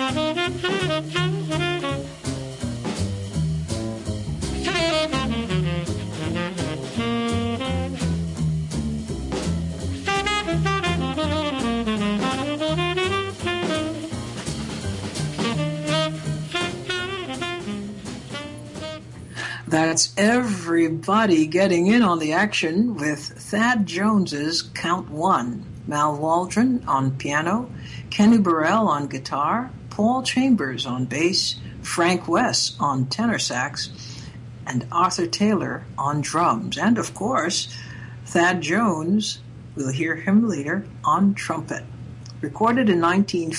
That's everybody getting in on the action with Thad Jones's Count One. Mal Waldron on piano, Kenny Burrell on guitar, Paul Chambers on bass, Frank West on tenor sax, and Arthur Taylor on drums. And of course, Thad Jones, we'll hear him later, on trumpet. Recorded in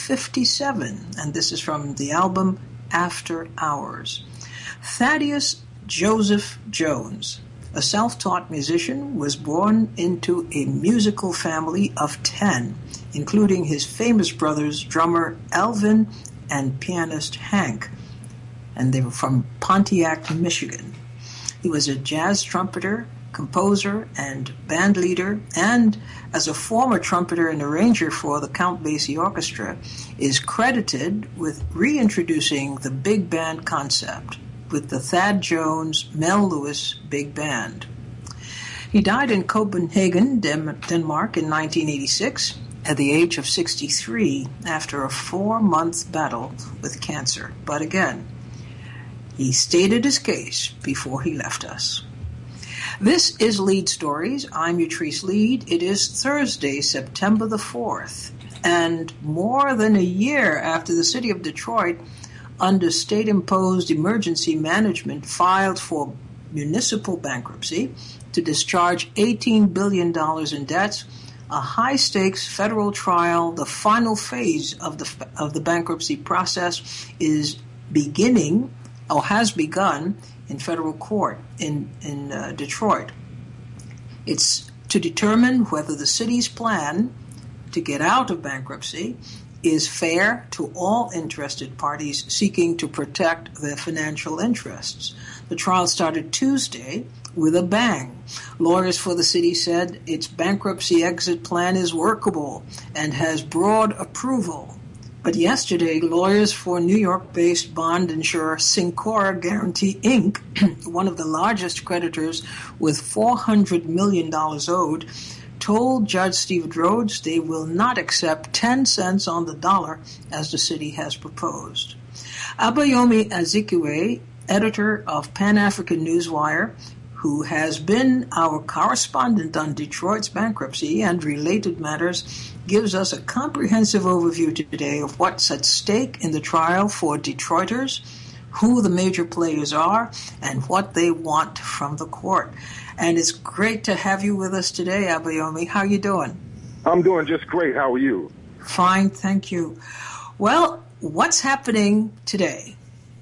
1957, and this is from the album After Hours. Thaddeus Joseph Jones, a self-taught musician, was born into a musical family of 10, including his famous brothers, drummer Elvin and pianist Hank, and they were from Pontiac, Michigan. He was a jazz trumpeter, composer, and band leader, and as a former trumpeter and arranger for the Count Basie Orchestra, is credited with reintroducing the big band concept with the Thad Jones Mel Lewis Big Band. He died in Copenhagen, Denmark in 1986 at the age of 63 after a 4-month battle with cancer. But again, he stated his case before he left us. This is Lead Stories. I'm Utrice Lead. It is Thursday, September the 4th, and more than a year after the city of Detroit, under state-imposed emergency management, filed for municipal bankruptcy to discharge $18 billion in debts, a high-stakes federal trial, the final phase of the bankruptcy process, is beginning, or has begun, in federal court in Detroit. It's to determine whether the city's plan to get out of bankruptcy is fair to all interested parties seeking to protect their financial interests. The trial started Tuesday with a bang. Lawyers for the city said its bankruptcy exit plan is workable and has broad approval. But yesterday, lawyers for New York-based bond insurer Syncora Guarantee Inc., one of the largest creditors with $400 million owed, told Judge Stephen Rhodes they will not accept 10 cents on the dollar as the city has proposed. Abayomi Azikiwe, editor of Pan-African Newswire, who has been our correspondent on Detroit's bankruptcy and related matters, gives us a comprehensive overview today of what's at stake in the trial for Detroiters, who the major players are, and what they want from the court. And it's great to have you with us today, Abayomi. How are you doing? I'm doing just great. How are you? Fine, thank you. Well, what's happening today?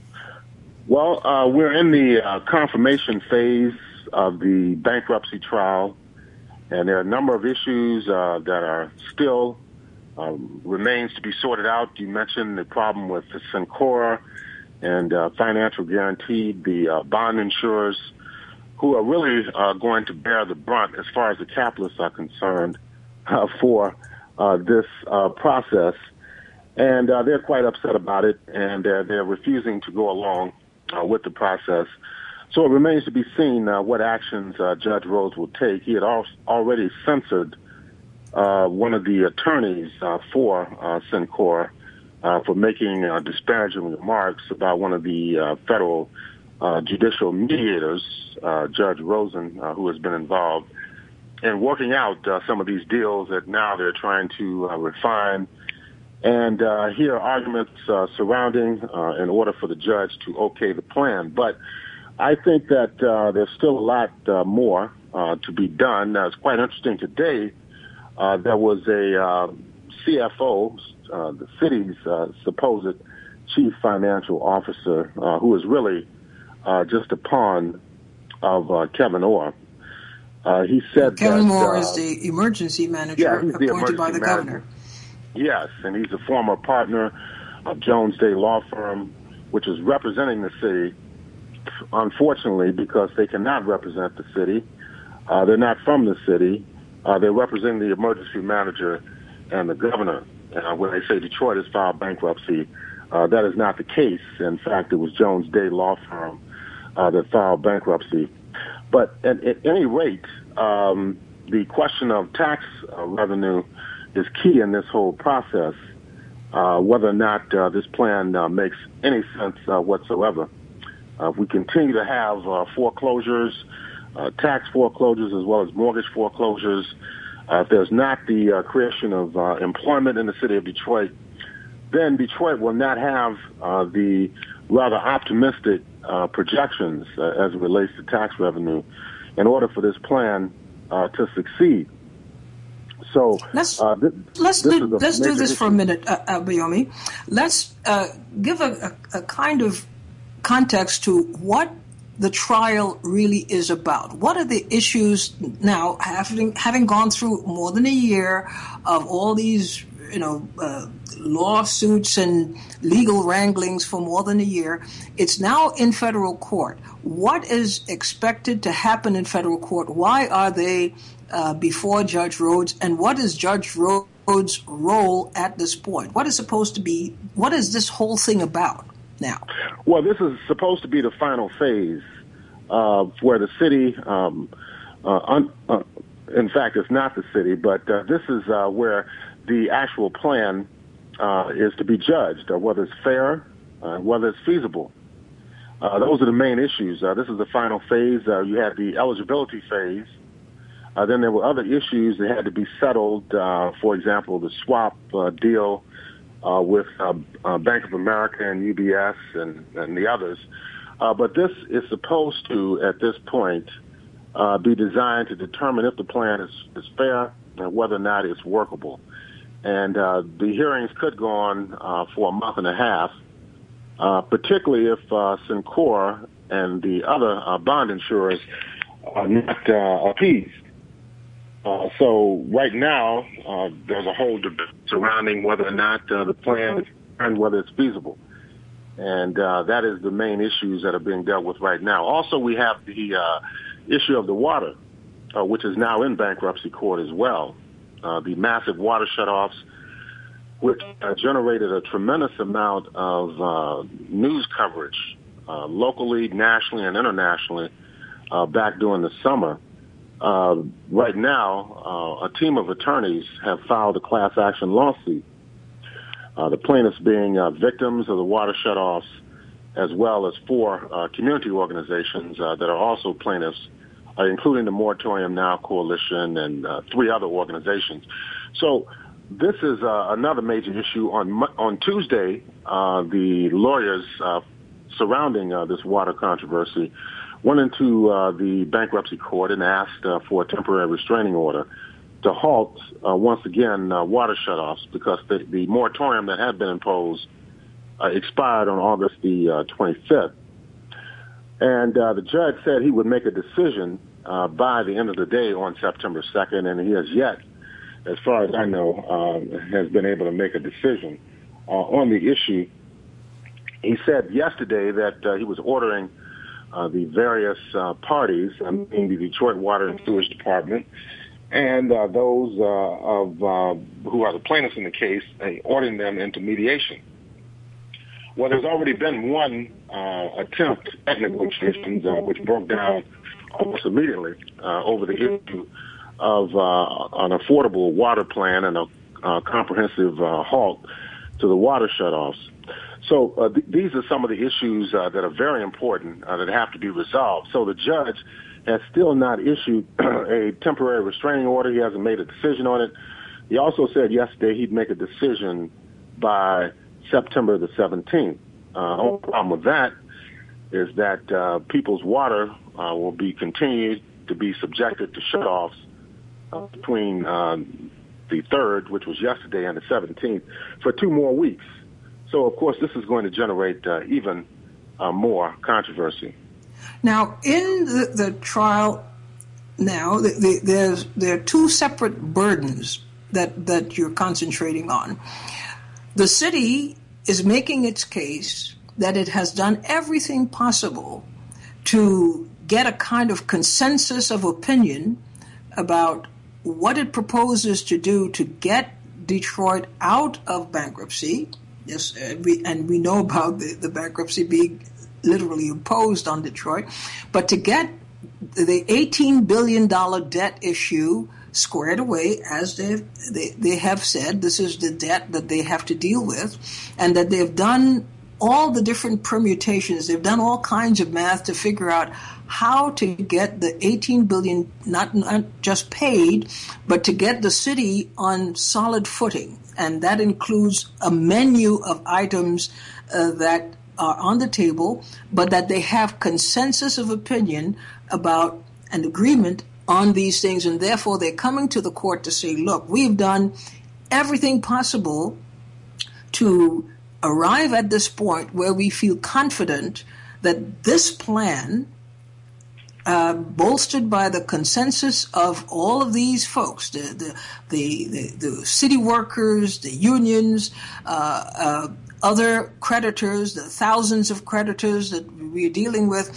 Well, we're in the confirmation phase of the bankruptcy trial, and there are a number of issues that are still remains to be sorted out. You mentioned the problem with the Syncora and Financial Guarantee, the bond insurers, who are really going to bear the brunt as far as the capitalists are concerned for this process. And they're quite upset about it, and they're refusing to go along with the process. So it remains to be seen what actions Judge Rhodes will take. He had already censored one of the attorneys for Syncora for making disparaging remarks about one of the federal judicial mediators, Judge Rosen, who has been involved in working out some of these deals that now they're trying to refine and hear arguments surrounding in order for the judge to okay the plan. But I think that there's still a lot more to be done. It's quite interesting today. There was a CFO, the city's supposed chief financial officer, who is really just a pawn of Kevin Orr. He said Kevin Moore is the emergency manager appointed by the governor. Yes, and he's a former partner of Jones Day Law Firm, which is representing the city. Unfortunately, because they cannot represent the city, they're not from the city. They're representing the emergency manager and the governor. When they say Detroit has filed bankruptcy, That is not the case. In fact, it was Jones Day Law Firm that filed bankruptcy. But at any rate, the question of tax revenue is key in this whole process, whether or not this plan makes any sense whatsoever. If we continue to have foreclosures, tax foreclosures as well as mortgage foreclosures, if there's not the creation of employment in the city of Detroit, then Detroit will not have the rather optimistic projections as it relates to tax revenue in order for this plan to succeed. So let's do this for a minute, Abayomi. Let's give a kind of context to what the trial really is about. What are the issues now, having gone through more than a year of all these, lawsuits and legal wranglings for more than a year? It's now in federal court. What is expected to happen in federal court? Why are they before Judge Rhodes? And what is Judge Rhodes' role at this point? What is this whole thing about now? Well, this is supposed to be the final phase where the city, in fact, it's not the city, but this is where the actual plan is to be judged, whether it's fair, whether it's feasible. Those are the main issues. This is the final phase. You had the eligibility phase. Then there were other issues that had to be settled. For example, the swap deal with Bank of America and UBS and the others. But this is supposed to, at this point, be designed to determine if the plan is fair and whether or not it's workable. And the hearings could go on for a month and a half, particularly if Syncor and the other bond insurers are not appeased. So right now, there's a whole debate surrounding whether or not the plan and whether it's feasible. And that is the main issues that are being dealt with right now. Also, we have the issue of the water, which is now in bankruptcy court as well. The massive water shutoffs, which generated a tremendous amount of news coverage locally, nationally, and internationally back during the summer. Right now, a team of attorneys have filed a class action lawsuit. The plaintiffs being victims of the water shutoffs, as well as 4 community organizations that are also plaintiffs, including the Moratorium Now Coalition and 3 other organizations. So this is another major issue. On Tuesday, the lawyers surrounding this water controversy went into the bankruptcy court and asked for a temporary restraining order to halt, once again, water shutoffs because the moratorium that had been imposed expired on August the 25th. And the judge said he would make a decision by the end of the day on September 2nd, and he has yet, as far as I know, has been able to make a decision on the issue. He said yesterday that he was ordering the various parties, meaning the Detroit Water and Sewage Department, and those who are the plaintiffs in the case, ordering them into mediation. Well, there's already been one attempt at negotiations which broke down almost immediately over the issue of an affordable water plan and a comprehensive halt to the water shutoffs. So these are some of the issues that are very important that have to be resolved. So the judge has still not issued a temporary restraining order. He hasn't made a decision on it. He also said yesterday he'd make a decision by September the 17th. The only problem with that is that People's Water will be continued to be subjected to shutoffs between the 3rd, which was yesterday, and the 17th for 2 more weeks. So, of course, this is going to generate even more controversy. Now, in the trial now, there are 2 separate burdens that you're concentrating on. The city is making its case that it has done everything possible to get a kind of consensus of opinion about what it proposes to do to get Detroit out of bankruptcy, Yes, we know about the bankruptcy being literally imposed on Detroit, but to get the $18 billion debt issue squared away, as they have said, this is the debt that they have to deal with, and that they've done all the different permutations. They've done all kinds of math to figure out how to get the $18 billion not just paid, but to get the city on solid footing. And that includes a menu of items that are on the table, but that they have consensus of opinion about an agreement on these things. And therefore, they're coming to the court to say, look, we've done everything possible to arrive at this point where we feel confident that this plan, bolstered by the consensus of all of these folks, the city workers, the unions, other creditors, the thousands of creditors that we're dealing with,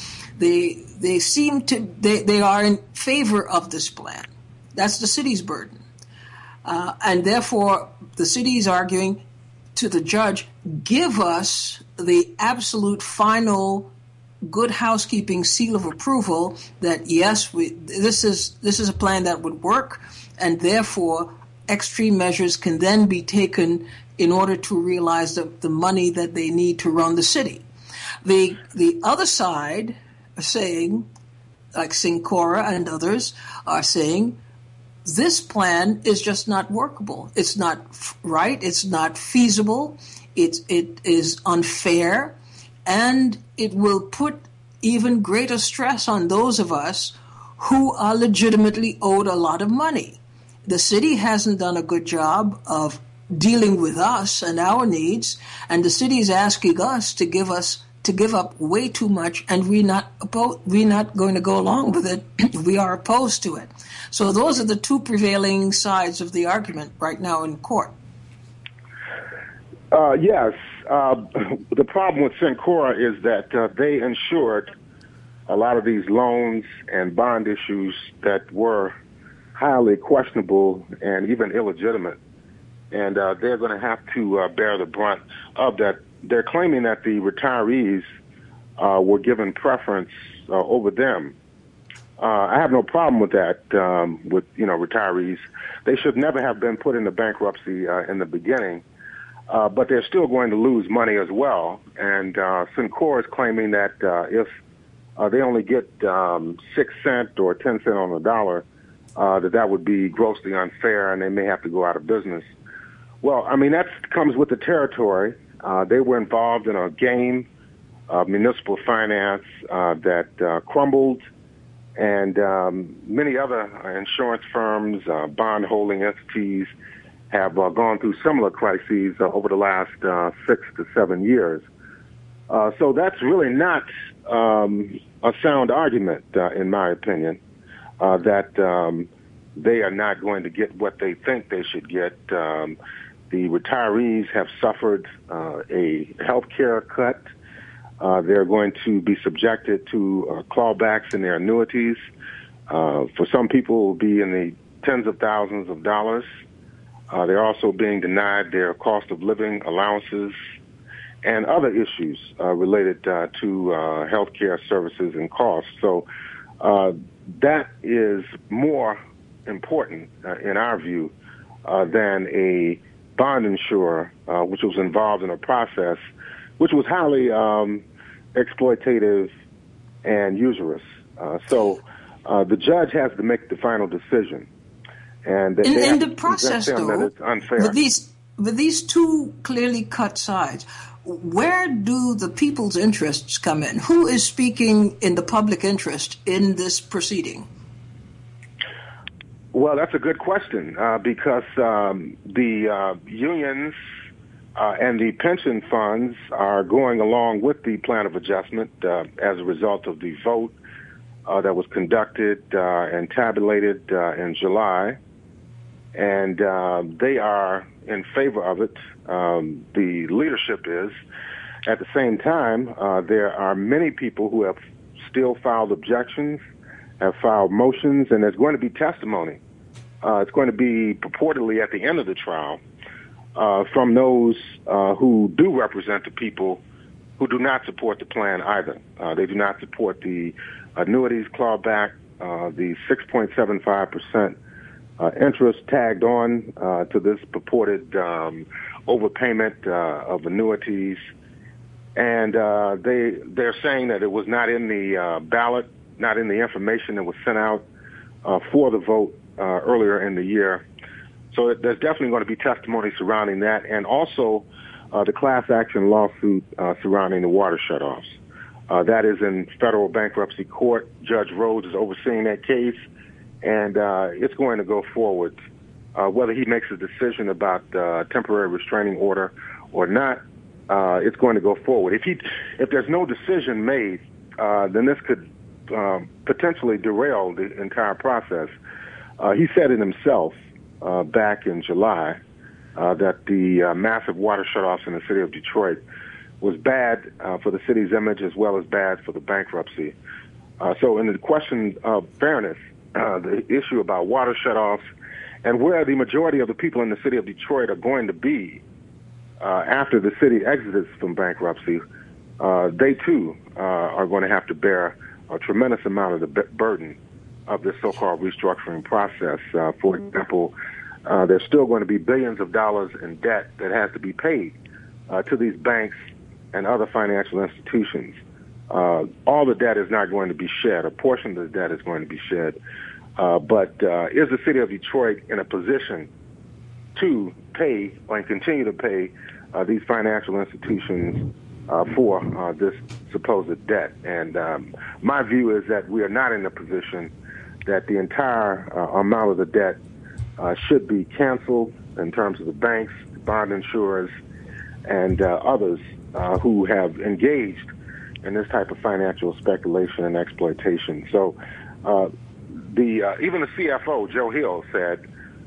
they are in favor of this plan. That's the city's burden. And therefore, the city is arguing to the judge, give us the absolute final good housekeeping seal of approval that, yes, this is a plan that would work, and therefore extreme measures can then be taken in order to realize the money that they need to run the city. The other side are saying, like Syncora and others, are saying, this plan is just not workable. It's not right. It's not feasible. It is unfair, and it will put even greater stress on those of us who are legitimately owed a lot of money. The city hasn't done a good job of dealing with us and our needs, and the city is asking us to give up way too much, and we're not going to go along with it. We are opposed to it. So those are the two prevailing sides of the argument right now in court. Yes. The problem with Syncora is that they insured a lot of these loans and bond issues that were highly questionable and even illegitimate. And they're going to have to bear the brunt of that. They're claiming that the retirees were given preference over them. I have no problem with that, with retirees. They should never have been put into bankruptcy in the beginning, but they're still going to lose money as well. And Syncora is claiming that if they only get 6 cents or 10 cents on the dollar, that would be grossly unfair, and they may have to go out of business. Well, I mean, that comes with the territory. They were involved in a game of municipal finance that crumbled, and many other insurance firms, bond holding entities have gone through similar crises over the last 6 to 7 years. So that's really not a sound argument, in my opinion, that they are not going to get what they think they should get. The retirees have suffered a health care cut. They're going to be subjected to clawbacks in their annuities. For some people, it will be in the tens of thousands of dollars. They're also being denied their cost of living allowances and other issues related to health care services and costs. So that is more important, in our view, than a bond insurer, which was involved in a process which was highly exploitative and usurious. So the judge has to make the final decision. And in the process, though, that it's unfair. With these two clearly cut sides, where do the people's interests come in? Who is speaking in the public interest in this proceeding? Well, that's a good question because the unions and the pension funds are going along with the plan of adjustment as a result of the vote that was conducted and tabulated in July. And they are in favor of it. The leadership is. At the same time, there are many people who have still filed objections, have filed motions, and there's going to be testimony. It's going to be purportedly at the end of the trial from those who do represent the people who do not support the plan either. They do not support the annuities clawback, the 6.75% interest tagged on to this purported overpayment of annuities. And they're saying that it was not in the ballot, not in the information that was sent out for the vote earlier in the year. So there's definitely going to be testimony surrounding that, and also the class action lawsuit surrounding the water shutoffs. That is in federal bankruptcy court. Judge Rhodes is overseeing that case, and it's going to go forward. Whether he makes a decision about temporary restraining order or not, it's going to go forward. If there's no decision made, then this could potentially derail the entire process. He said it himself back in July that the massive water shutoffs in the city of Detroit was bad for the city's image as well as bad for the bankruptcy. So in the question of fairness, the issue about water shutoffs and where the majority of the people in the city of Detroit are going to be after the city exits from bankruptcy, they too are going to have to bear a tremendous amount of the burden of this so-called restructuring process. For example, there's still going to be billions of dollars in debt that has to be paid to these banks and other financial institutions. All the debt is not going to be shed. A portion of the debt is going to be shed. But is the city of Detroit in a position to pay and continue to pay these financial institutions for this supposed debt? And my view is that we are not in a position that the entire amount of the debt should be canceled in terms of the banks, bond insurers, and others who have engaged in this type of financial speculation and exploitation. So even the CFO, Joe Hill, said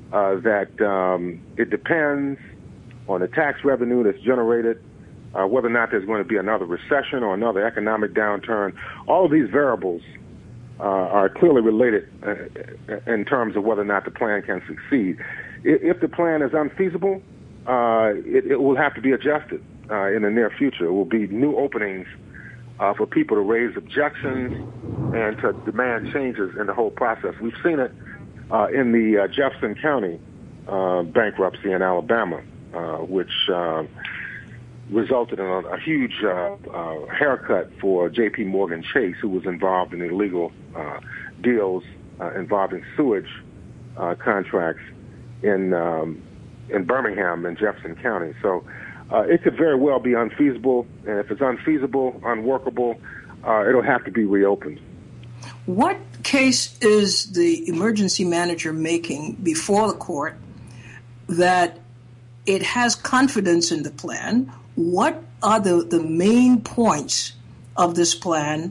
that it depends on the tax revenue that's generated, whether or not there's going to be another recession or another economic downturn. All of these variables are clearly related in terms of whether or not the plan can succeed. If the plan is unfeasible, it will have to be adjusted in the near future. It will be new openings for people to raise objections and to demand changes in the whole process. We've seen it in the Jefferson County bankruptcy in Alabama, which resulted in a huge haircut for J.P. Morgan Chase, who was involved in illegal deals involving sewage contracts in Birmingham and Jefferson County. So it could very well be unfeasible, and if it's unfeasible, unworkable, it'll have to be reopened. What case is the emergency manager making before the court that it has confidence in the plan? What are the main points of this plan,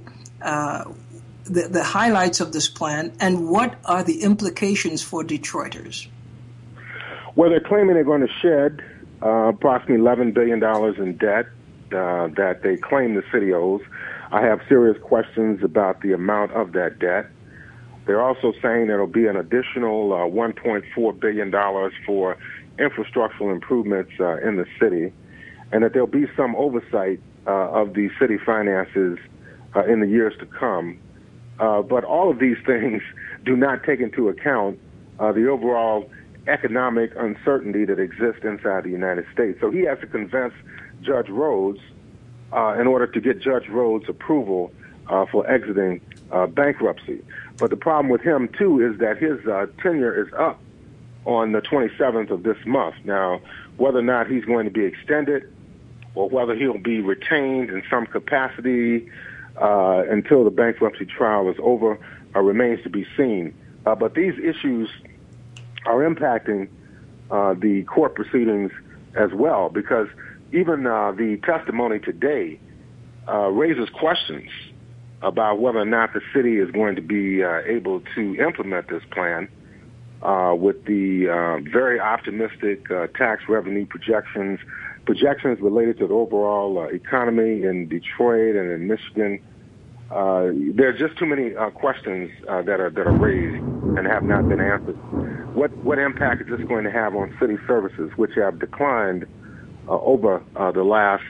the highlights of this plan, and what are the implications for Detroiters? Well, they're claiming they're going to shed approximately $11 billion in debt that they claim the city owes. I have serious questions about the amount of that debt. They're also saying there will be an additional $1.4 billion for infrastructural improvements in the city, and that there'll be some oversight of the city finances in the years to come. But all of these things do not take into account the overall economic uncertainty that exists inside the United States. So he has to convince Judge Rhodes in order to get Judge Rhodes' approval for exiting bankruptcy. But the problem with him, too, is that his tenure is up on the 27th of this month. Now, whether or not he's going to be extended or whether he'll be retained in some capacity until the bankruptcy trial is over remains to be seen. But these issues are impacting the court proceedings as well, because even the testimony today raises questions about whether or not the city is going to be able to implement this plan with the very optimistic tax revenue projections related to the overall economy in Detroit and in Michigan. There are just too many questions that are raised. and have not been answered. What impact is this going to have on city services, which have declined over the last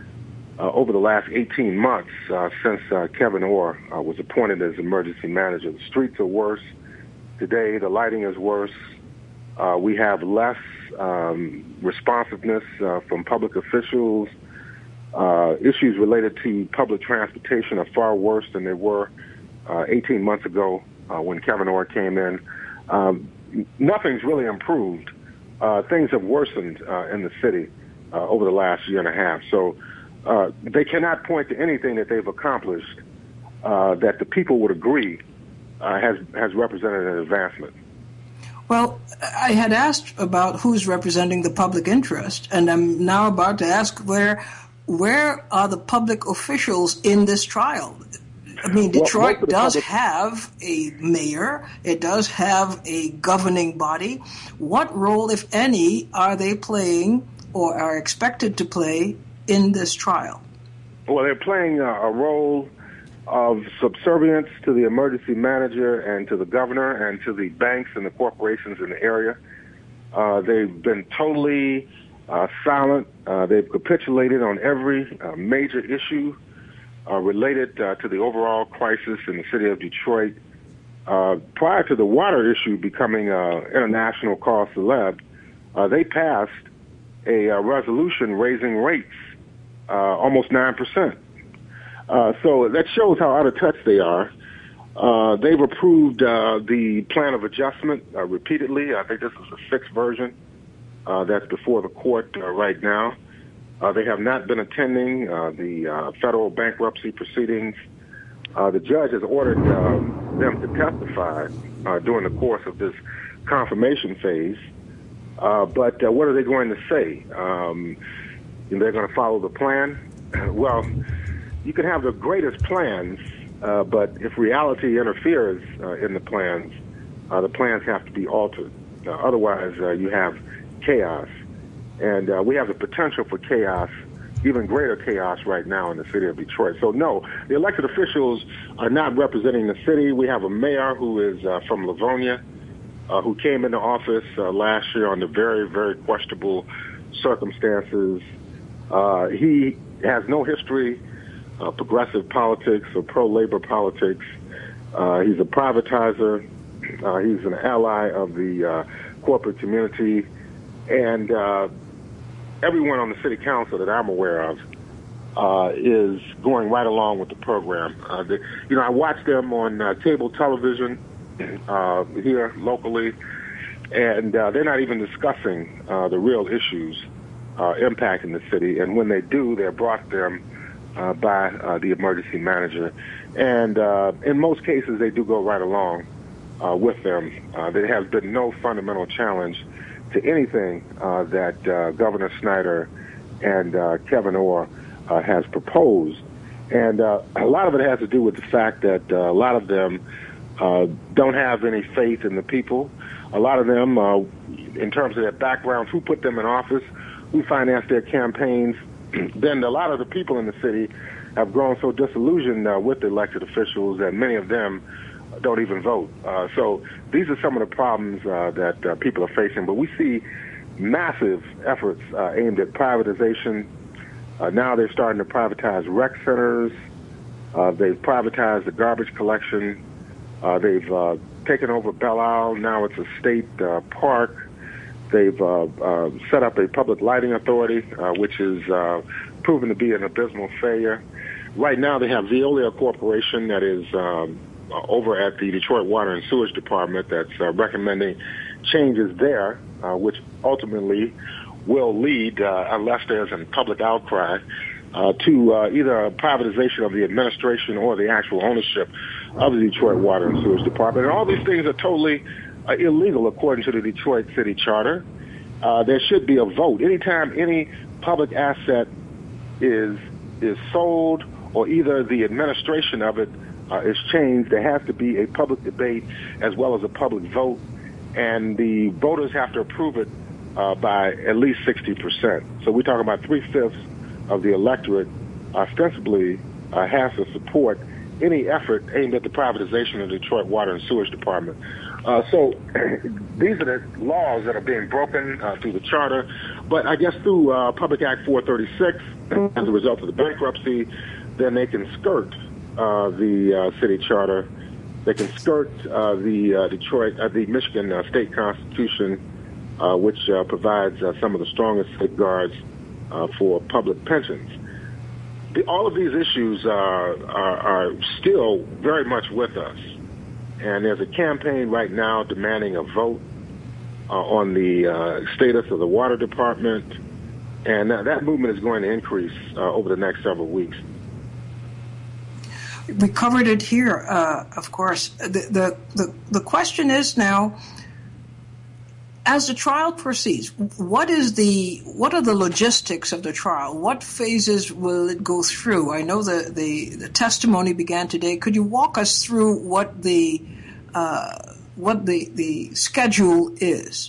18 months since Kevin Orr was appointed as emergency manager? The streets are worse today. The lighting is worse. We have less responsiveness from public officials. Issues related to public transportation are far worse than they were 18 months ago when Kevin Orr came in. Nothing's really improved. Things have worsened in the city over the last year and a half. So they cannot point to anything that they've accomplished that the people would agree has represented an advancement. Well, I had asked about who's representing the public interest, and I'm now about to ask where are the public officials in this trial? I mean, Detroit does have a mayor. It does have a governing body. What role, if any, are they playing or are expected to play in this trial? Well, they're playing a role of subservience to the emergency manager and to the governor and to the banks and the corporations in the area. They've been totally silent. They've capitulated on every major issue related to the overall crisis in the city of Detroit. Prior to the water issue becoming international cause célèbre, they passed a resolution raising rates almost 9%. So that shows how out of touch they are. They've approved the plan of adjustment repeatedly. I think this is the sixth version that's before the court right now. They have not been attending the federal bankruptcy proceedings. The judge has ordered them to testify during the course of this confirmation phase. But what are they going to say? They're going to follow the plan? Well, you can have the greatest plans, but if reality interferes in the plans have to be altered. Otherwise, you have chaos. And we have the potential for chaos, even greater chaos right now in the city of Detroit. So, no, the elected officials are not representing the city. We have a mayor who is from Livonia, who came into office last year under very, very questionable circumstances. He has no history of progressive politics or pro-labor politics. He's a privatizer. He's an ally of the corporate community. And everyone on the city council that I'm aware of is going right along with the program. I watch them on cable television here locally, and they're not even discussing the real issues impacting the city. And when they do, they're brought to them by the emergency manager. And in most cases, they do go right along with them. There has been no fundamental challenge to anything that Governor Snyder and Kevin Orr has proposed. And a lot of it has to do with the fact that a lot of them don't have any faith in the people. A lot of them, in terms of their backgrounds, who put them in office, who financed their campaigns, then a lot of the people in the city have grown so disillusioned with the elected officials that many of them don't even vote. So these are some of the problems that people are facing. But we see massive efforts aimed at privatization. Now they're starting to privatize rec centers. They've privatized the garbage collection. They've taken over Belle Isle. Now it's a state park. They've set up a public lighting authority, which is proven to be an abysmal failure. Right now they have Veolia Corporation that is over at the Detroit Water and Sewage Department that's recommending changes there, which ultimately will lead, unless there's a public outcry, to either a privatization of the administration or the actual ownership of the Detroit Water and Sewage Department. And all these things are totally illegal according to the Detroit City Charter. There should be a vote. Anytime any public asset is sold or either the administration of it is changed, there has to be a public debate as well as a public vote, and the voters have to approve it by at least 60%. So we're talking about 3/5 of the electorate ostensibly has to support any effort aimed at the privatization of the Detroit Water and Sewage Department. So these are the laws that are being broken through the charter, but I guess through Public Act 436, as a result of the bankruptcy, then they can skirt the city charter. They can skirt the Michigan State Constitution, which provides some of the strongest safeguards for public pensions. All of these issues are still very much with us. And there's a campaign right now demanding a vote on the status of the water department. And that movement is going to increase over the next several weeks. We covered it here, of course. The question is now, as the trial proceeds, what are the logistics of the trial? What phases will it go through? I know the testimony began today. Could you walk us through what the schedule is?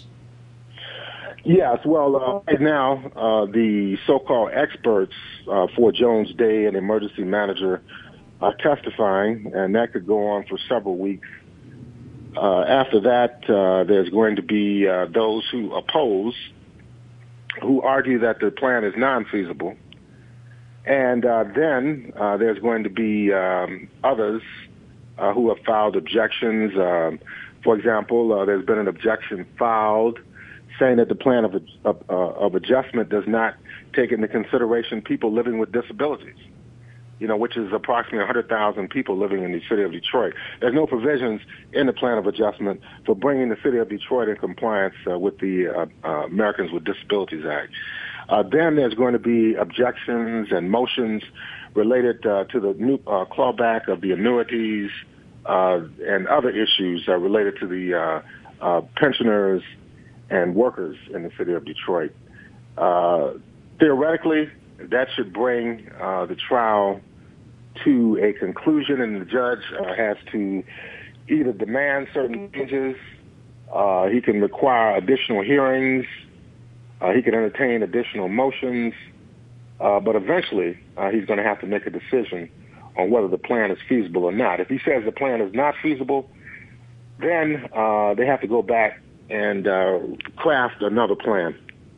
Yes. Well, right now, the so-called experts for Jones Day and emergency manager are testifying, and that could go on for several weeks. After that, there's going to be those who oppose, who argue that the plan is non-feasible. And then there's going to be others who have filed objections. For example, there's been an objection filed saying that the plan of adjustment does not take into consideration people living with disabilities, which is approximately 100,000 people living in the city of Detroit. There's no provisions in the plan of adjustment for bringing the city of Detroit in compliance with the Americans with Disabilities Act. Then there's going to be objections and motions related to the new clawback of the annuities and other issues related to the pensioners and workers in the city of Detroit. Theoretically, that should bring the trial to a conclusion, and the judge has to either demand certain changes, he can require additional hearings, he can entertain additional motions, but eventually he's going to have to make a decision on whether the plan is feasible or not. If he says the plan is not feasible, then they have to go back and craft another plan.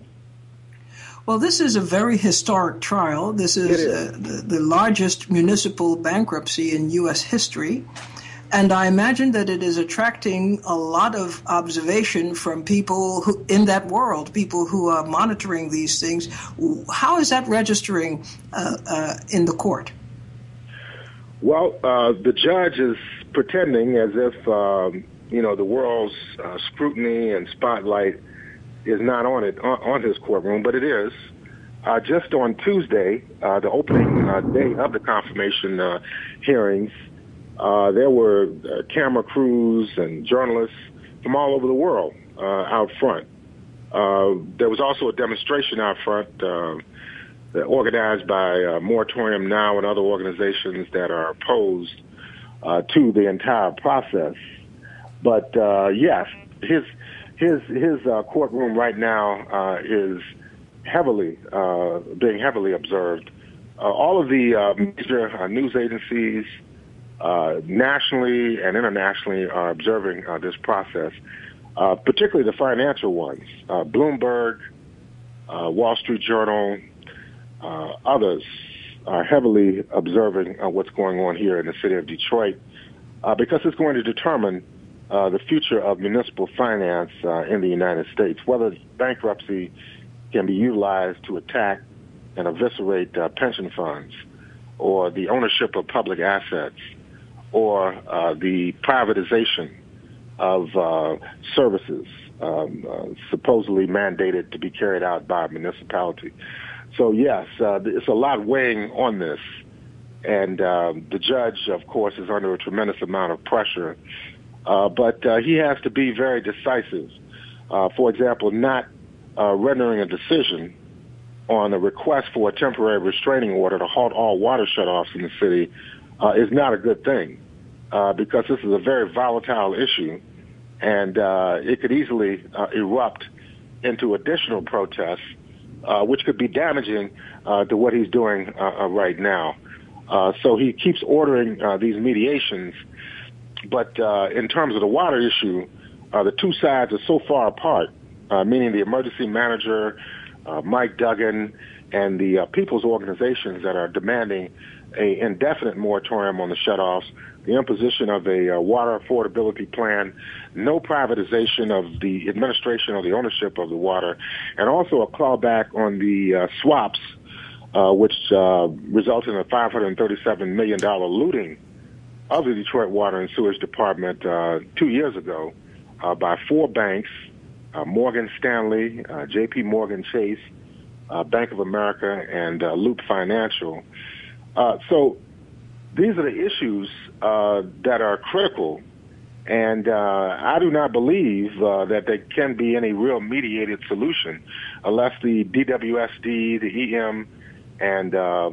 Well, this is a very historic trial. This is the largest municipal bankruptcy in U.S. history. And I imagine that it is attracting a lot of observation from people who, in that world, people who are monitoring these things. How is that registering in the court? Well, the judge is pretending as if, the world's scrutiny and spotlight is not on his courtroom, but it is. Just on Tuesday, the opening day of the confirmation hearings, there were camera crews and journalists from all over the world out front. There was also a demonstration out front organized by Moratorium Now and other organizations that are opposed to the entire process. But yes, his courtroom right now is being heavily observed. All of the major news agencies, nationally and internationally, are observing this process, particularly the financial ones. Bloomberg, Wall Street Journal, others are heavily observing what's going on here in the city of Detroit because it's going to determine the future of municipal finance in the United States, whether bankruptcy can be utilized to attack and eviscerate pension funds, or the ownership of public assets, or the privatization of services supposedly mandated to be carried out by a municipality. So yes, it's a lot weighing on this, and the judge, of course, is under a tremendous amount of pressure. But he has to be very decisive. For example, not rendering a decision on a request for a temporary restraining order to halt all water shutoffs in the city is not a good thing because this is a very volatile issue, and it could easily erupt into additional protests, which could be damaging to what he's doing right now. So he keeps ordering these mediations. But in terms of the water issue, the two sides are so far apart, meaning the emergency manager, Mike Duggan, and the people's organizations that are demanding an indefinite moratorium on the shutoffs, the imposition of a water affordability plan, no privatization of the administration or the ownership of the water, and also a clawback on the swaps, which resulted in a $537 million looting of the Detroit Water and Sewage Department 2 years ago by four banks, Morgan Stanley, J.P. Morgan Chase, Bank of America, and Loop Financial. So these are the issues that are critical, and I do not believe that there can be any real mediated solution unless the DWSD, the EM, and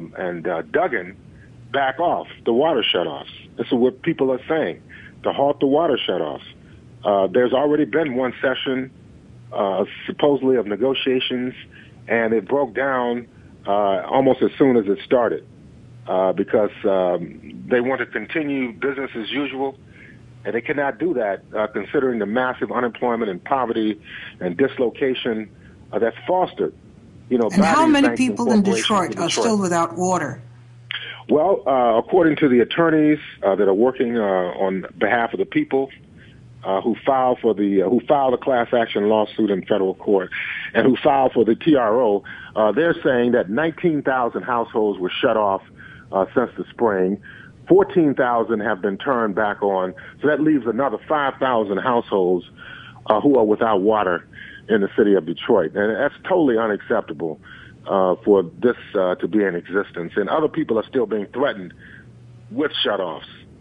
Duggan back off the water shutoffs. This is what people are saying, to halt the water shutoffs. There's already been one session, supposedly, of negotiations, and it broke down almost as soon as it started because they want to continue business as usual, and they cannot do that considering the massive unemployment and poverty and dislocation that's fostered. You know, and how many people in Detroit are still without water? Well, according to the attorneys that are working on behalf of the people who filed a class action lawsuit in federal court and who filed for the TRO, they're saying that 19,000 households were shut off since the spring. 14,000 have been turned back on, so that leaves another 5,000 households who are without water in the city of Detroit, and that's totally unacceptable for this to be in existence. And other people are still being threatened with shutoffs.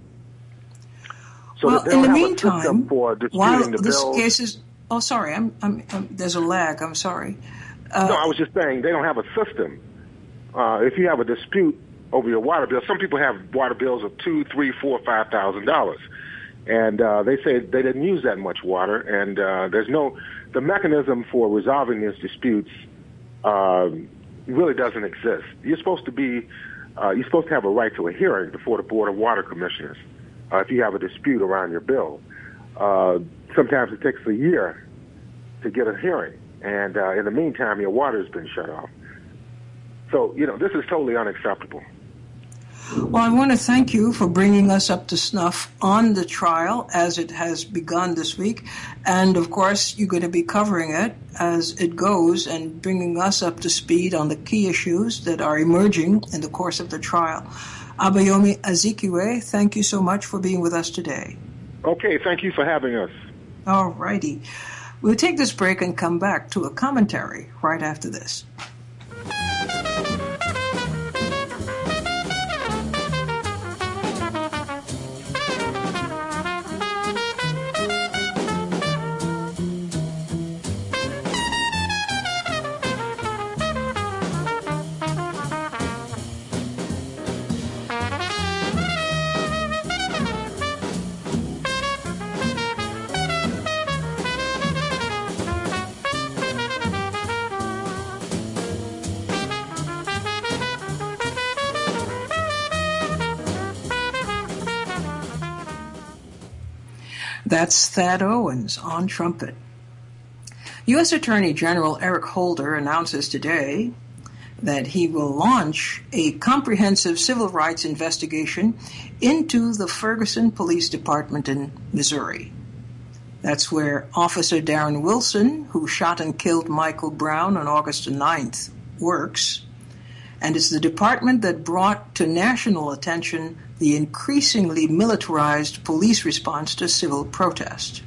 So well, in the meantime, while this case is, oh, sorry, I'm there's a lag. I'm sorry. No, I was just saying they don't have a system. If you have a dispute over your water bill, some people have water bills of $2,000, $3,000, $4,000, $5,000, and they say they didn't use that much water, and the mechanism for resolving these disputes really doesn't exist. You're supposed to have a right to a hearing before the Board of Water Commissioners if you have a dispute around your bill. Sometimes it takes a year to get a hearing, and in the meantime, your water has been shut off. So, this is totally unacceptable. Well, I want to thank you for bringing us up to snuff on the trial as it has begun this week. And, of course, you're going to be covering it as it goes and bringing us up to speed on the key issues that are emerging in the course of the trial. Abayomi Azikiwe, thank you so much for being with us today. Okay, thank you for having us. All righty. We'll take this break and come back to a commentary right after this. That's Thad Owens on trumpet. U.S. Attorney General Eric Holder announces today that he will launch a comprehensive civil rights investigation into the Ferguson Police Department in Missouri. That's where Officer Darren Wilson, who shot and killed Michael Brown on August 9th, works. And it's the department that brought to national attention the increasingly militarized police response to civil protest.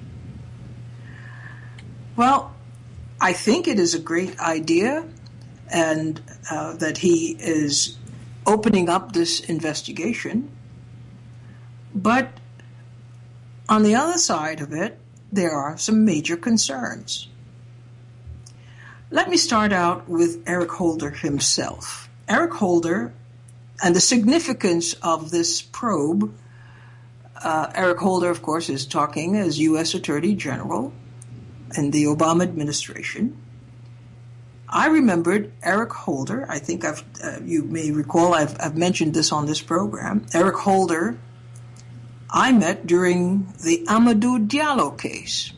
Well, I think it is a great idea, and that he is opening up this investigation. But on the other side of it, there are some major concerns. Let me start out with Eric Holder himself. Eric Holder and the significance of this probe. Eric Holder, of course, is talking as U.S. Attorney General in the Obama administration. I remembered Eric Holder. I think you may recall I've mentioned this on this program. Eric Holder, I met during the Amadou Diallo case.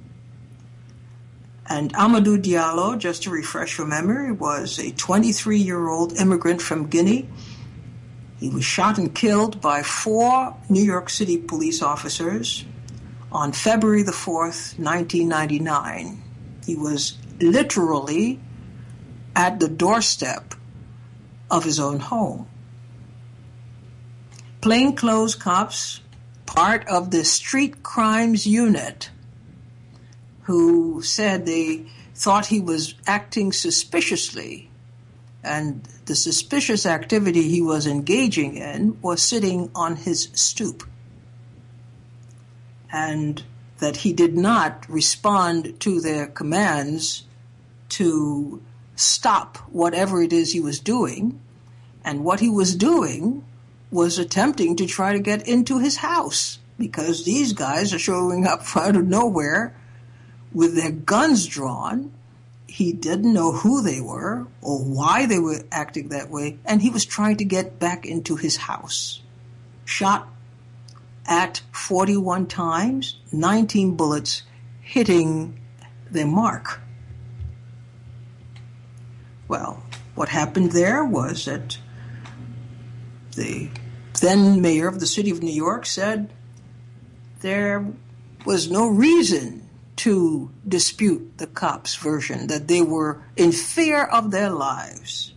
And Amadou Diallo, just to refresh your memory, was a 23-year-old immigrant from Guinea. He was shot and killed by 4 New York City police officers on February the 4th, 1999. He was literally at the doorstep of his own home. Plainclothes cops, part of the street crimes unit, who said they thought he was acting suspiciously, and the suspicious activity he was engaging in was sitting on his stoop, and that he did not respond to their commands to stop whatever it is he was doing, and what he was doing was attempting to try to get into his house, because these guys are showing up out of nowhere with their guns drawn. He didn't know who they were or why they were acting that way, and he was trying to get back into his house. Shot at 41 times, 19 bullets hitting their mark. Well, what happened there was that the then mayor of the city of New York said there was no reason to dispute the cops' version, that they were in fear of their lives.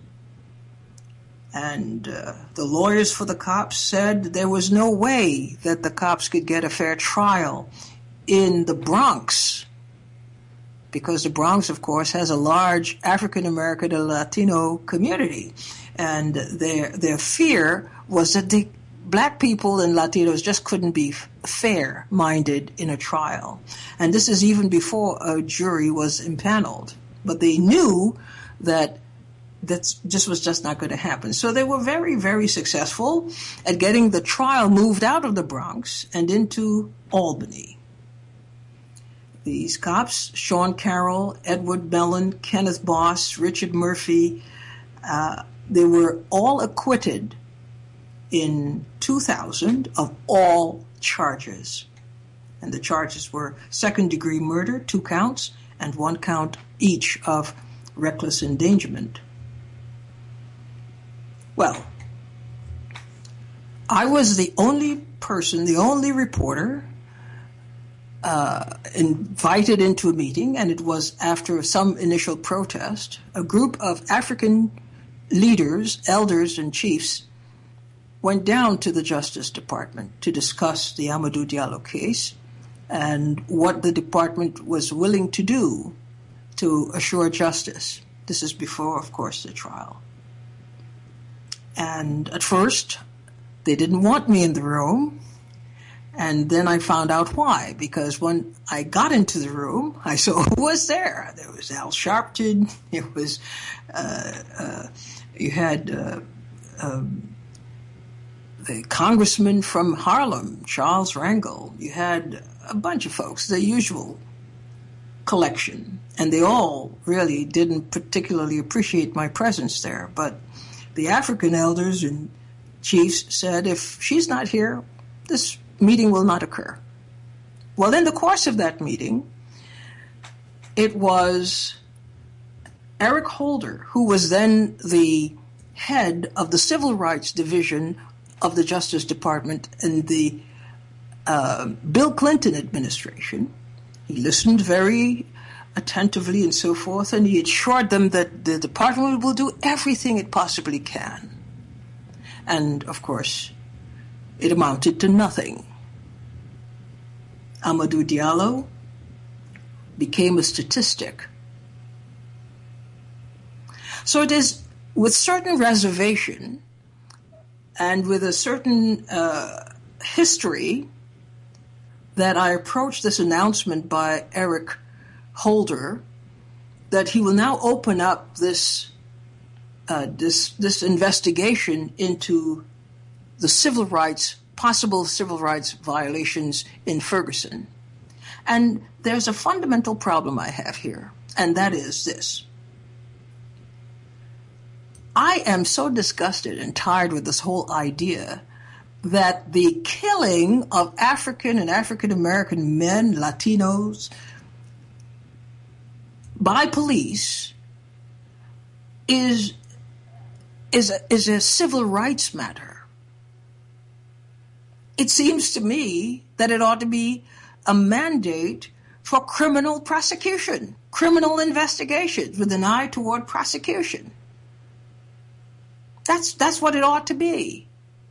And the lawyers for the cops said there was no way that the cops could get a fair trial in the Bronx, because the Bronx, of course, has a large African-American and Latino community. And their fear was that the black people and Latinos just couldn't be fair-minded in a trial. And this is even before a jury was impaneled. But they knew that this was just not going to happen. So they were very, very successful at getting the trial moved out of the Bronx and into Albany. These cops, Sean Carroll, Edward Mellon, Kenneth Boss, Richard Murphy, they were all acquitted in 2000 of all charges. And the charges were second-degree murder, 2 counts, and 1 count each of reckless endangerment. Well, I was the only person, the only reporter invited into a meeting, and it was after some initial protest. A group of African leaders, elders, and chiefs went down to the Justice Department to discuss the Amadou Diallo case and what the department was willing to do to assure justice. This is before, of course, the trial. And at first, they didn't want me in the room. And then I found out why, because when I got into the room, I saw who was there. There was Al Sharpton. It was, you had the congressman from Harlem, Charles Rangel. You had a bunch of folks, the usual collection. And they all really didn't particularly appreciate my presence there. But the African elders and chiefs said, if she's not here, this meeting will not occur. Well, in the course of that meeting, it was Eric Holder, who was then the head of the Civil Rights Division of the Justice Department in the Bill Clinton administration. He listened very attentively and so forth, and he assured them that the department will do everything it possibly can. And, of course, it amounted to nothing. Amadou Diallo became a statistic. So it is with certain reservation and with a certain history that I approached this announcement by Eric Holder that he will now open up this investigation into the possible civil rights violations in Ferguson. And there's a fundamental problem I have here, and that is this. I am so disgusted and tired with this whole idea that the killing of African and African American men, Latinos, by police is a civil rights matter. It seems to me that it ought to be a mandate for criminal prosecution, criminal investigations with an eye toward prosecution. That's what it ought to be.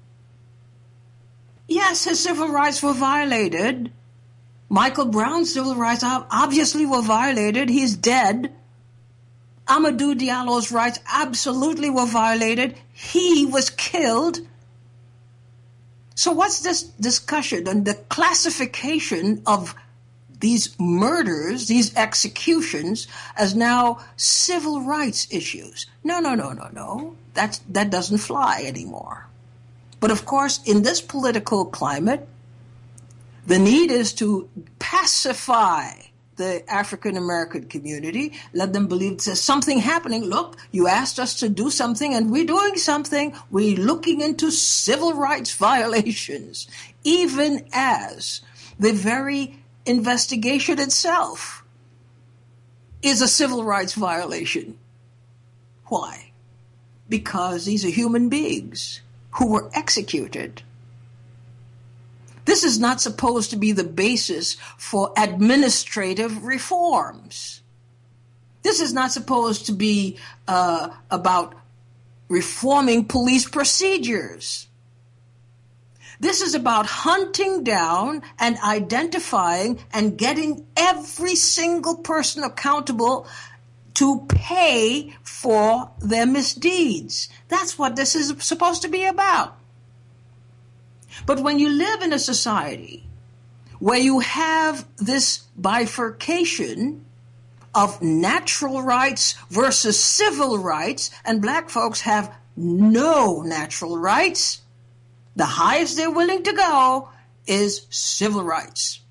Yes, his civil rights were violated. Michael Brown's civil rights obviously were violated. He's dead. Amadou Diallo's rights absolutely were violated. He was killed. So what's this discussion and the classification of these murders, these executions, as now civil rights issues? No. That doesn't fly anymore. But of course, in this political climate, the need is to pacify the African American community, let them believe there's something happening. Look, you asked us to do something and we're doing something. We're looking into civil rights violations, even as the very investigation itself is a civil rights violation. Why? Because these are human beings who were executed. This is not supposed to be the basis for administrative reforms. This is not supposed to be about reforming police procedures. This is about hunting down and identifying and getting every single person accountable to pay for their misdeeds. That's what this is supposed to be about. But when you live in a society where you have this bifurcation of natural rights versus civil rights, and black folks have no natural rights, the highest they're willing to go is civil rights.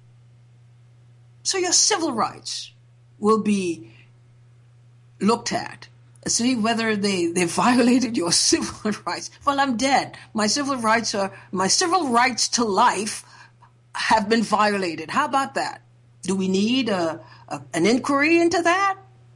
So your civil rights will be looked at. See whether they violated your civil rights. Well, I'm dead. My civil rights to life have been violated. How about that? Do we need an inquiry into that?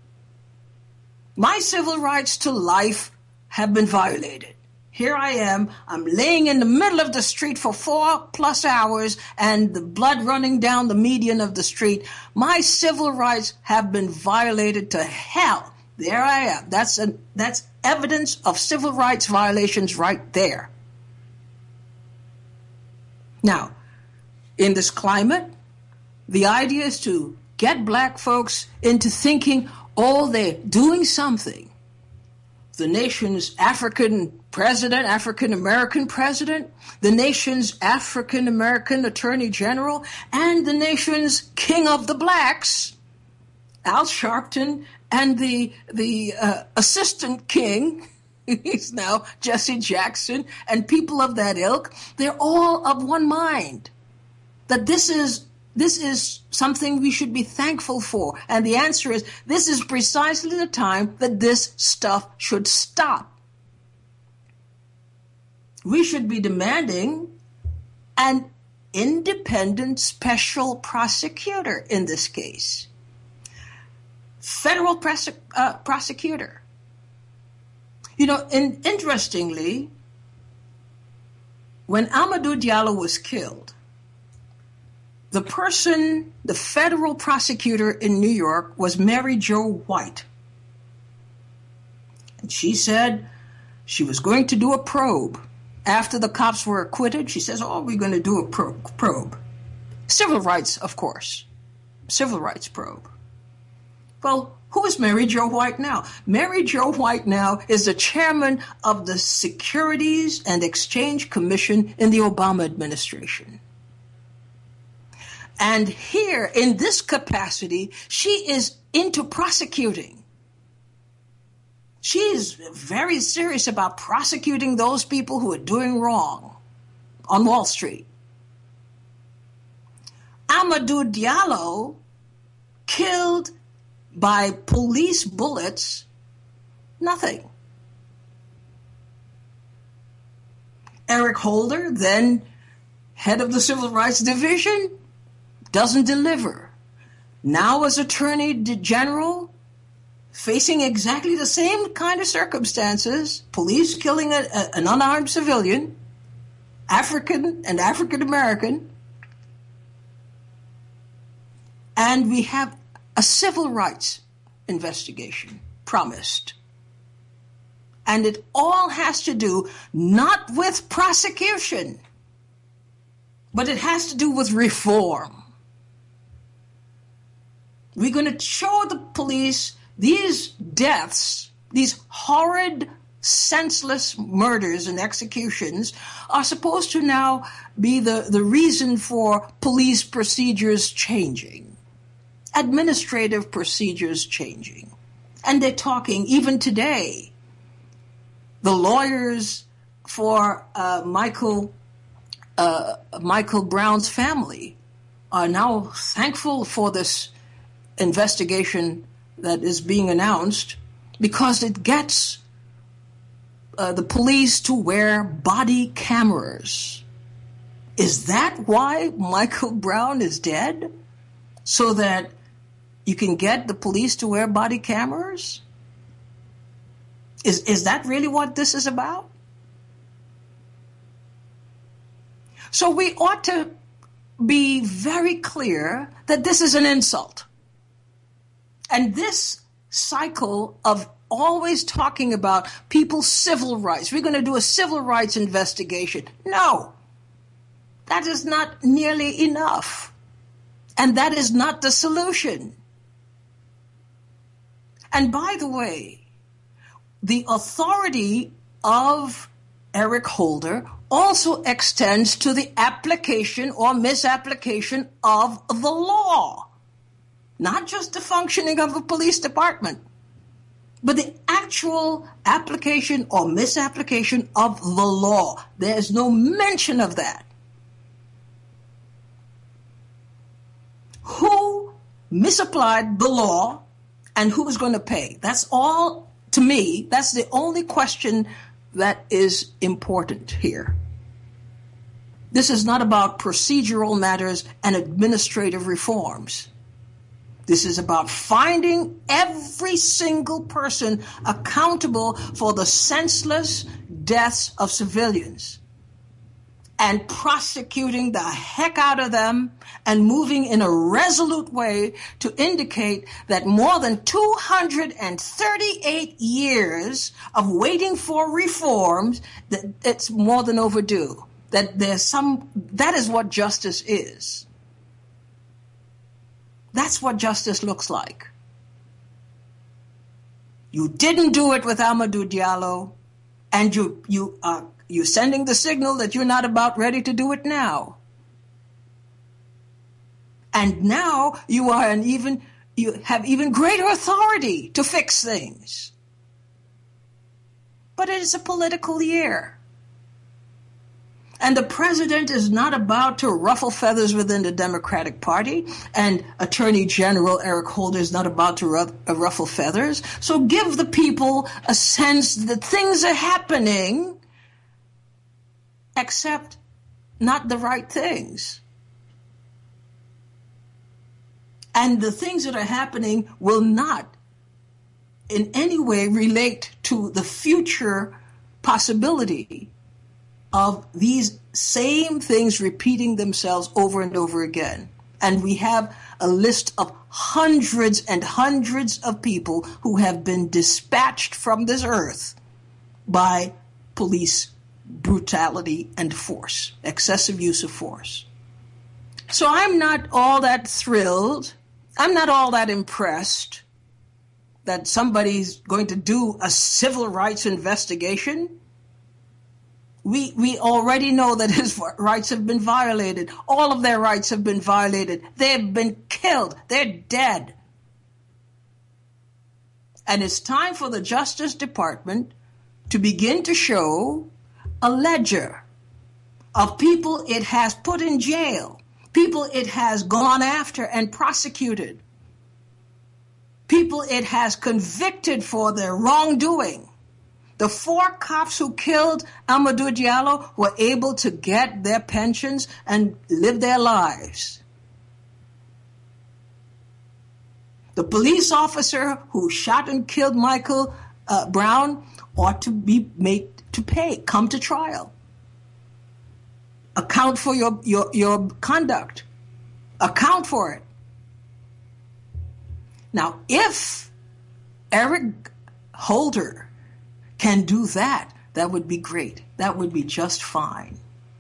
My civil rights to life have been violated. Here I am. I'm laying in the middle of the street for 4+ hours and the blood running down the median of the street. My civil rights have been violated to hell. There I am. That's evidence of civil rights violations right there. Now, in this climate, the idea is to get black folks into thinking, oh, they're doing something. The nation's African president, African-American president, the nation's African-American attorney general, and the nation's king of the blacks, Al Sharpton, and the assistant king, he's now Jesse Jackson, and people of that ilk, they're all of one mind. That this is something we should be thankful for. And the answer is, this is precisely the time that this stuff should stop. We should be demanding an independent special prosecutor in this case. Federal prosecutor. You know, interestingly, when Amadou Diallo was killed, the federal prosecutor in New York was Mary Jo White. And she said she was going to do a probe. After the cops were acquitted, she says, we're going to do a probe. Civil rights, of course. Civil rights probe. Well, who is Mary Jo White now? Mary Jo White now is the chairman of the Securities and Exchange Commission in the Obama administration. And here, in this capacity, she is into prosecuting. She is very serious about prosecuting those people who are doing wrong on Wall Street. Amadou Diallo, killed by police bullets, nothing. Eric Holder, then head of the Civil Rights Division, doesn't deliver. Now as Attorney General, facing exactly the same kind of circumstances, police killing an unarmed civilian, African and African American, and we have a civil rights investigation promised. And it all has to do not with prosecution, but it has to do with reform. We're going to show the police these deaths, these horrid, senseless murders and executions are supposed to now be the reason for police procedures changing, administrative procedures changing. And they're talking, even today, the lawyers for Michael Brown's family are now thankful for this investigation that is being announced, because it gets the police to wear body cameras. Is that why Michael Brown is dead? So that you can get the police to wear body cameras? Is that really what this is about? So we ought to be very clear that this is an insult. And this cycle of always talking about people's civil rights, we're going to do a civil rights investigation. No, that is not nearly enough. And that is not the solution. And by the way, the authority of Eric Holder also extends to the application or misapplication of the law. Not just the functioning of a police department, but the actual application or misapplication of the law. There's no mention of that. Who misapplied the law and who is going to pay? That's all, to me, that's the only question that is important here. This is not about procedural matters and administrative reforms. This is about finding every single person accountable for the senseless deaths of civilians and prosecuting the heck out of them and moving in a resolute way to indicate that more than 238 years of waiting for reforms, that it's more than overdue. That is what justice is. That's what justice looks like. You didn't do it with Amadou Diallo, and you're sending the signal that you're not about ready to do it now. And now you have even greater authority to fix things. But it is a political year. And the president is not about to ruffle feathers within the Democratic Party, and Attorney General Eric Holder is not about to ruffle feathers. So give the people a sense that things are happening, except not the right things. And the things that are happening will not in any way relate to the future possibility of these same things repeating themselves over and over again. And we have a list of hundreds and hundreds of people who have been dispatched from this earth by police brutality and force, excessive use of force. So I'm not all that thrilled. I'm not all that impressed that somebody's going to do a civil rights investigation. We already know that his rights have been violated. All of their rights have been violated. They've been killed. They're dead. And it's time for the Justice Department to begin to show a ledger of people it has put in jail, people it has gone after and prosecuted, people it has convicted for their wrongdoing, The 4 cops who killed Amadou Diallo were able to get their pensions and live their lives. The police officer who shot and killed Michael Brown ought to be made to pay, come to trial. Account for your conduct. Account for it. Now, if Eric Holder can do that, that would be great. That would be just fine.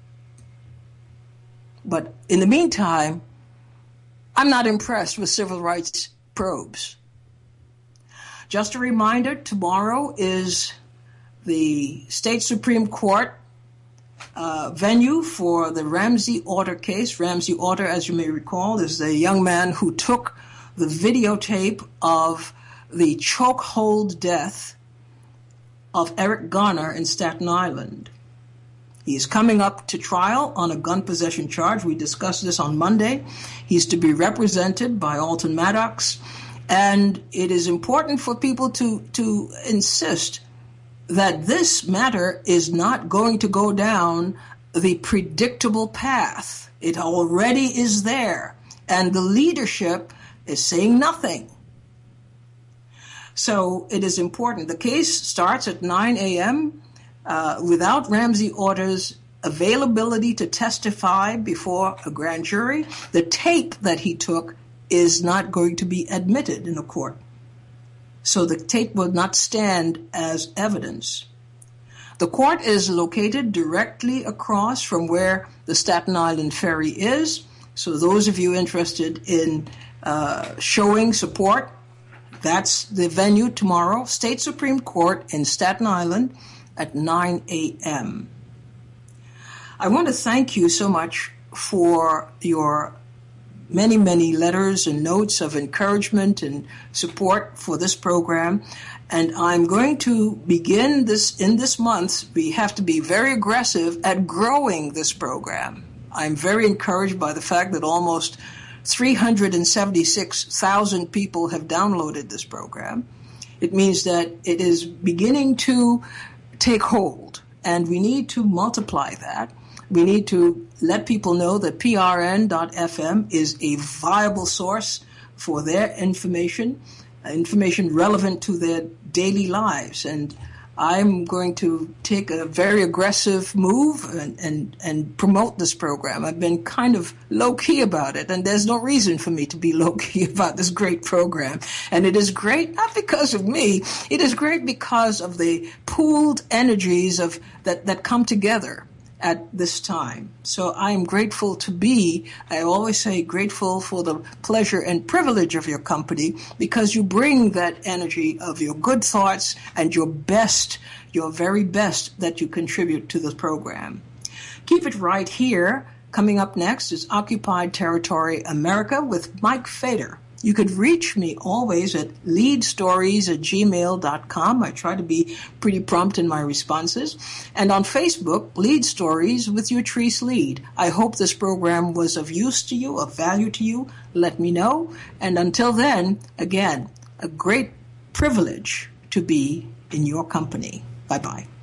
But in the meantime, I'm not impressed with civil rights probes. Just a reminder, tomorrow is the State Supreme Court venue for the Ramsey Order case. Ramsey Order, as you may recall, is the young man who took the videotape of the chokehold death of Eric Garner in Staten Island. He is coming up to trial on a gun possession charge. We discussed this on Monday. He's to be represented by Alton Maddox. And it is important for people to insist that this matter is not going to go down the predictable path. It already is there. And the leadership is saying nothing. So it is important. The case starts at 9 a.m. Without Ramsey Order's availability to testify before a grand jury. The tape that he took is not going to be admitted in a court. So the tape will not stand as evidence. The court is located directly across from where the Staten Island ferry is. So those of you interested in showing support, that's the venue tomorrow, State Supreme Court in Staten Island at 9 a.m. I want to thank you so much for your many, many letters and notes of encouragement and support for this program. And I'm going to begin this in this month. We have to be very aggressive at growing this program. I'm very encouraged by the fact that almost 376,000 people have downloaded this program. It means that it is beginning to take hold, and we need to multiply that. We need to let people know that PRN.FM is a viable source for their information relevant to their daily lives. And I'm going to take a very aggressive move and promote this program. I've been kind of low-key about it, and there's no reason for me to be low-key about this great program. And it is great not because of me. It is great because of the pooled energies of that come together at this time. So I am grateful to be, I always say grateful for the pleasure and privilege of your company, because you bring that energy of your good thoughts and your best, your very best that you contribute to the program. Keep it right here. Coming up next is Occupied Territory America with Mike Fader. You could reach me always at leadstories@gmail.com. I try to be pretty prompt in my responses. And on Facebook, Lead Stories with Utrice Lead. I hope this program was of use to you, of value to you. Let me know. And until then, again, a great privilege to be in your company. Bye-bye.